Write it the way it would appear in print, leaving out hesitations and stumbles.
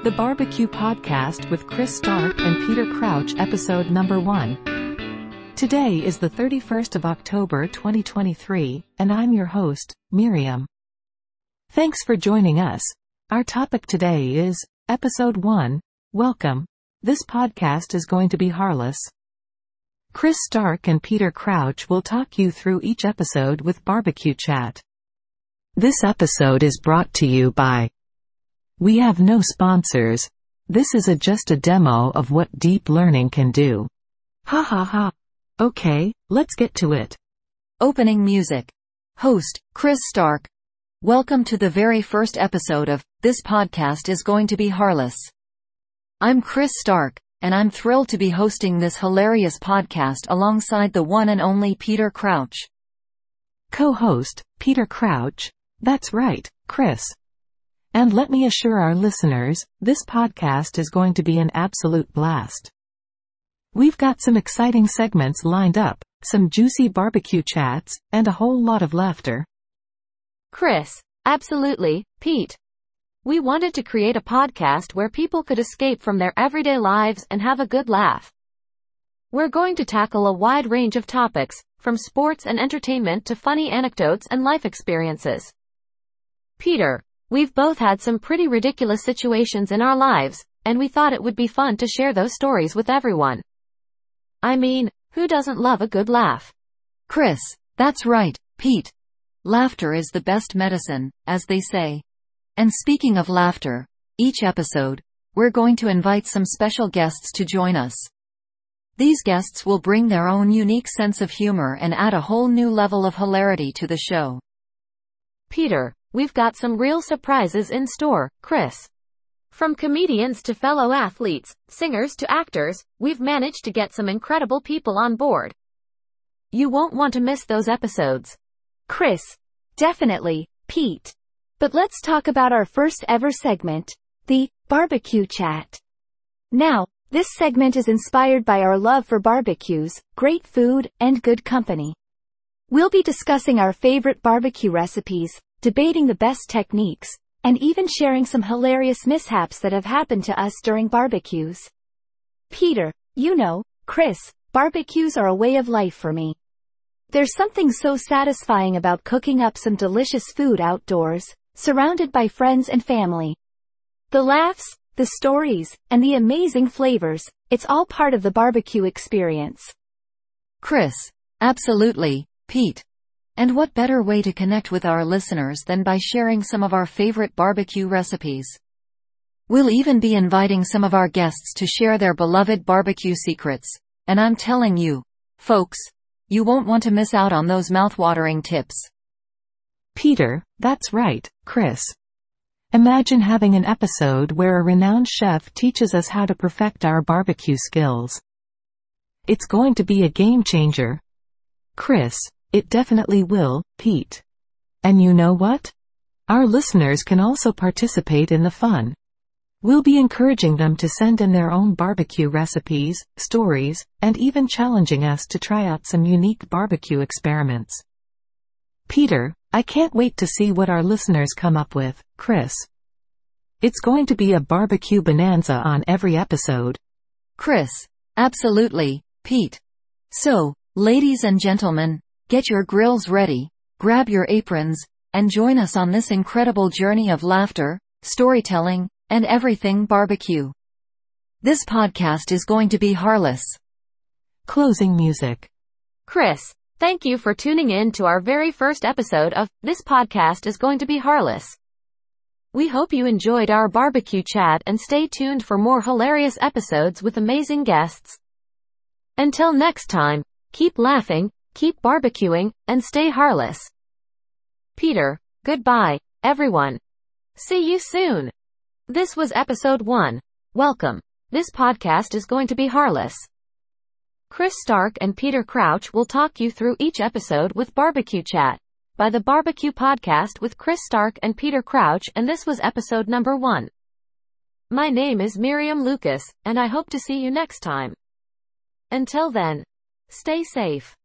The Barbecue Podcast with Chris Stark and Peter Crouch, episode number 1. Today is the 31st of October 2023, and I'm your host, Miriam. Thanks for joining us. Our topic today is, episode 1, Welcome. This podcast is going to be harmless. Chris Stark and Peter Crouch will talk you through each episode with barbecue chat. This episode is brought to you by We have no sponsors. This is just a demo of what deep learning can do. Ha ha ha. Okay, let's get to it. Opening music. Host, Chris Stark. Welcome to the very first episode of This Podcast is Going to be Harmless. I'm Chris Stark, and I'm thrilled to be hosting this hilarious podcast alongside the one and only Peter Crouch. Co-host, Peter Crouch. That's right, Chris. And let me assure our listeners, this podcast is going to be an absolute blast. We've got some exciting segments lined up, some juicy barbecue chats, and a whole lot of laughter. Chris, absolutely, Pete. We wanted to create a podcast where people could escape from their everyday lives and have a good laugh. We're going to tackle a wide range of topics, from sports and entertainment to funny anecdotes and life experiences. Peter, we've both had some pretty ridiculous situations in our lives, and we thought it would be fun to share those stories with everyone. I mean, who doesn't love a good laugh? Chris, that's right, Pete. Laughter is the best medicine, as they say. And speaking of laughter, each episode, we're going to invite some special guests to join us. These guests will bring their own unique sense of humor and add a whole new level of hilarity to the show. Peter, we've got some real surprises in store, Chris. From comedians to fellow athletes, singers to actors, we've managed to get some incredible people on board. You won't want to miss those episodes. Chris. Definitely, Pete. But let's talk about our first ever segment, the Barbecue Chat. Now, this segment is inspired by our love for barbecues, great food, and good company. We'll be discussing our favorite barbecue recipes, debating the best techniques, and even sharing some hilarious mishaps that have happened to us during barbecues. Peter, Chris, barbecues are a way of life for me. There's something so satisfying about cooking up some delicious food outdoors, surrounded by friends and family. The laughs, the stories, and the amazing flavors, it's all part of the barbecue experience. Chris, absolutely, Pete. And what better way to connect with our listeners than by sharing some of our favorite barbecue recipes? We'll even be inviting some of our guests to share their beloved barbecue secrets, and I'm telling you, folks, you won't want to miss out on those mouth-watering tips. Peter, that's right, Chris. Imagine having an episode where a renowned chef teaches us how to perfect our barbecue skills. It's going to be a game changer. Chris, it definitely will, Pete. And you know what? Our listeners can also participate in the fun. We'll be encouraging them to send in their own barbecue recipes, stories, and even challenging us to try out some unique barbecue experiments. Peter, I can't wait to see what our listeners come up with, Chris. It's going to be a barbecue bonanza on every episode. Chris, absolutely, Pete. So, ladies and gentlemen, get your grills ready, grab your aprons, and join us on this incredible journey of laughter, storytelling, and everything barbecue. This podcast is going to be harmless. Closing music. Chris, thank you for tuning in to our very first episode of This Podcast is Going to be Harmless. We hope you enjoyed our barbecue chat and stay tuned for more hilarious episodes with amazing guests. Until next time, keep laughing, keep barbecuing, and stay harmless. Peter, goodbye, everyone. See you soon. This was episode 1. Welcome. This podcast is going to be harmless. Chris Stark and Peter Crouch will talk you through each episode with barbecue chat by the Barbecue Podcast with Chris Stark and Peter Crouch, and this was episode number 1. My name is Miriam Lucas, and I hope to see you next time. Until then, stay safe.